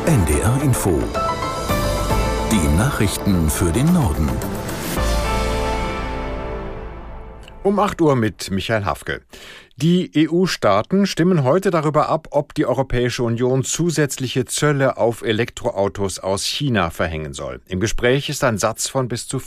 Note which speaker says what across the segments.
Speaker 1: NDR Info. Die Nachrichten für den Norden.
Speaker 2: Um 8 Uhr mit Michael Hafke. Die EU-Staaten stimmen heute darüber ab, ob die Europäische Union zusätzliche Zölle auf Elektroautos aus China verhängen soll. Im Gespräch ist ein Satz von bis zu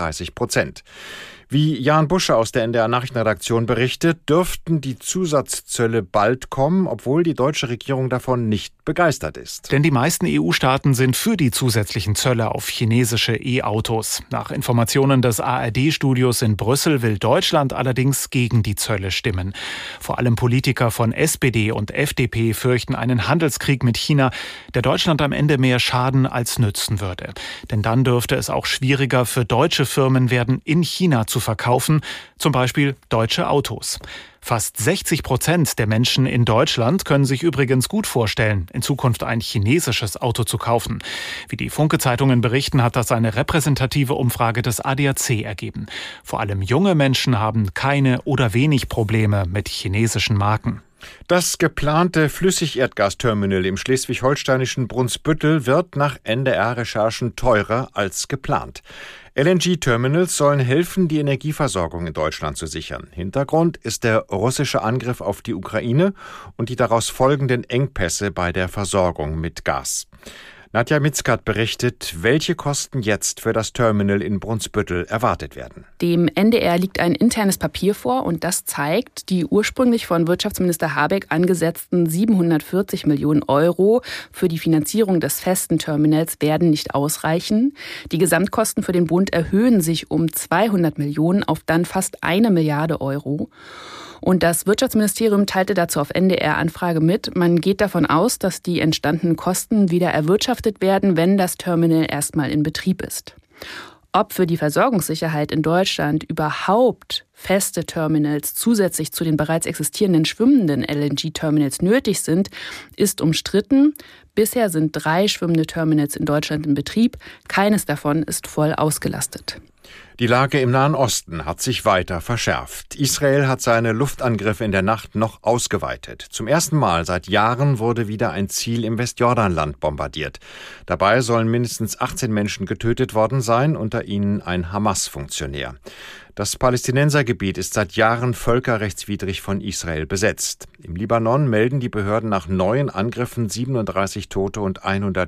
Speaker 2: 35%. Wie Jan Busche aus der NDR Nachrichtenredaktion berichtet, dürften die Zusatzzölle bald kommen, obwohl die deutsche Regierung davon nicht begeistert ist.
Speaker 3: Denn die meisten EU-Staaten sind für die zusätzlichen Zölle auf chinesische E-Autos. Nach Informationen des ARD-Studios in Brüssel will Deutschland allerdings gegen die Zölle stimmen. Vor allem Politiker von SPD und FDP fürchten einen Handelskrieg mit China, der Deutschland am Ende mehr schaden als nützen würde. Denn dann dürfte es auch schwieriger für deutsche Firmen werden, in China zu verkaufen, zum Beispiel deutsche Autos. Fast 60% der Menschen in Deutschland können sich übrigens gut vorstellen, in Zukunft ein chinesisches Auto zu kaufen. Wie die Funke-Zeitungen berichten, hat das eine repräsentative Umfrage des ADAC ergeben. Vor allem junge Menschen haben keine oder wenig Probleme mit chinesischen Marken.
Speaker 2: Das geplante Flüssigerdgasterminal im schleswig-holsteinischen Brunsbüttel wird nach NDR-Recherchen teurer als geplant. LNG-Terminals sollen helfen, die Energieversorgung in Deutschland zu sichern. Hintergrund ist der russische Angriff auf die Ukraine und die daraus folgenden Engpässe bei der Versorgung mit Gas. Nadja Mitzkat berichtet, welche Kosten jetzt für das Terminal in Brunsbüttel erwartet werden.
Speaker 4: Dem NDR liegt ein internes Papier vor und das zeigt, die ursprünglich von Wirtschaftsminister Habeck angesetzten 740 Millionen Euro für die Finanzierung des festen Terminals werden nicht ausreichen. Die Gesamtkosten für den Bund erhöhen sich um 200 Millionen auf dann fast 1 Milliarde Euro. Und das Wirtschaftsministerium teilte dazu auf NDR-Anfrage mit, man geht davon aus, dass die entstandenen Kosten wieder erwirtschaftet werden, wenn das Terminal erstmal in Betrieb ist. Ob für die Versorgungssicherheit in Deutschland überhaupt feste Terminals zusätzlich zu den bereits existierenden schwimmenden LNG-Terminals nötig sind, ist umstritten. Bisher sind 3 schwimmende Terminals in Deutschland in Betrieb. Keines davon ist voll ausgelastet.
Speaker 2: Die Lage im Nahen Osten hat sich weiter verschärft. Israel hat seine Luftangriffe in der Nacht noch ausgeweitet. Zum ersten Mal seit Jahren wurde wieder ein Ziel im Westjordanland bombardiert. Dabei sollen mindestens 18 Menschen getötet worden sein, unter ihnen ein Hamas-Funktionär. Das Palästinensergebiet ist seit Jahren völkerrechtswidrig von Israel besetzt. Im Libanon melden die Behörden nach neuen Angriffen 37 Tote und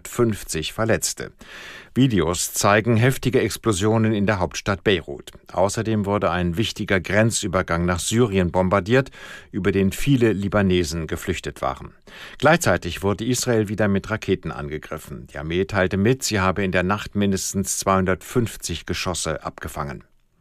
Speaker 2: 150 Verletzte. Videos zeigen heftige Explosionen in der Hauptstadt Beirut. Außerdem wurde ein wichtiger Grenzübergang nach Syrien bombardiert, über den viele Libanesen geflüchtet waren. Gleichzeitig wurde Israel wieder mit Raketen angegriffen. Die Armee teilte mit, sie habe in der Nacht mindestens 250 Geschosse abgefangen.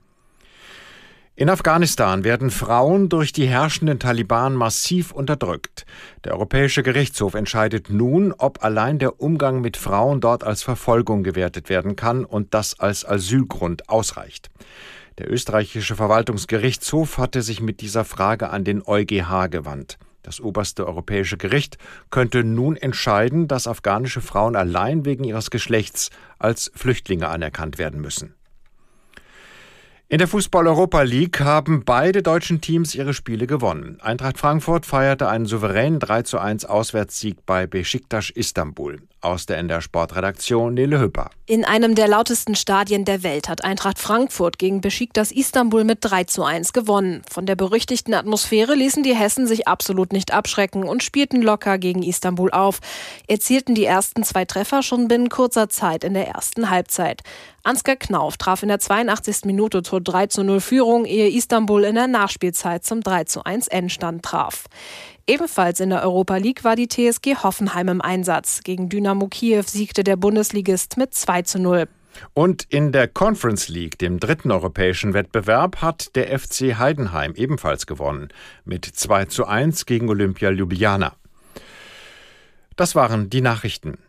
Speaker 2: In Afghanistan werden Frauen durch die herrschenden Taliban massiv unterdrückt. Der Europäische Gerichtshof entscheidet nun, ob allein der Umgang mit Frauen dort als Verfolgung gewertet werden kann und das als Asylgrund ausreicht. Der österreichische Verwaltungsgerichtshof hatte sich mit dieser Frage an den EuGH gewandt. Das oberste europäische Gericht könnte nun entscheiden, dass afghanische Frauen allein wegen ihres Geschlechts als Flüchtlinge anerkannt werden müssen. In der Fußball-Europa League haben beide deutschen Teams ihre Spiele gewonnen. Eintracht Frankfurt feierte einen souveränen 3:1 Auswärtssieg bei Beşiktaş Istanbul. Aus der NDR Sportredaktion Nele Hüpper.
Speaker 5: In einem der lautesten Stadien der Welt hat Eintracht Frankfurt gegen Beşiktaş Istanbul mit 3:1 gewonnen. Von der berüchtigten Atmosphäre ließen die Hessen sich absolut nicht abschrecken und spielten locker gegen Istanbul auf. Erzielten die ersten 2 Treffer schon binnen kurzer Zeit in der ersten Halbzeit. Ansgar Knauf traf in der 82. Minute zur 3:0 Führung, ehe Istanbul in der Nachspielzeit zum 3:1 Endstand traf. Ebenfalls in der Europa League war die TSG Hoffenheim im Einsatz. Gegen Dynamo Kiew siegte der Bundesligist mit 2:0.
Speaker 2: Und in der Conference League, dem dritten europäischen Wettbewerb, hat der FC Heidenheim ebenfalls gewonnen. Mit 2:1 gegen Olympia Ljubljana. Das waren die Nachrichten.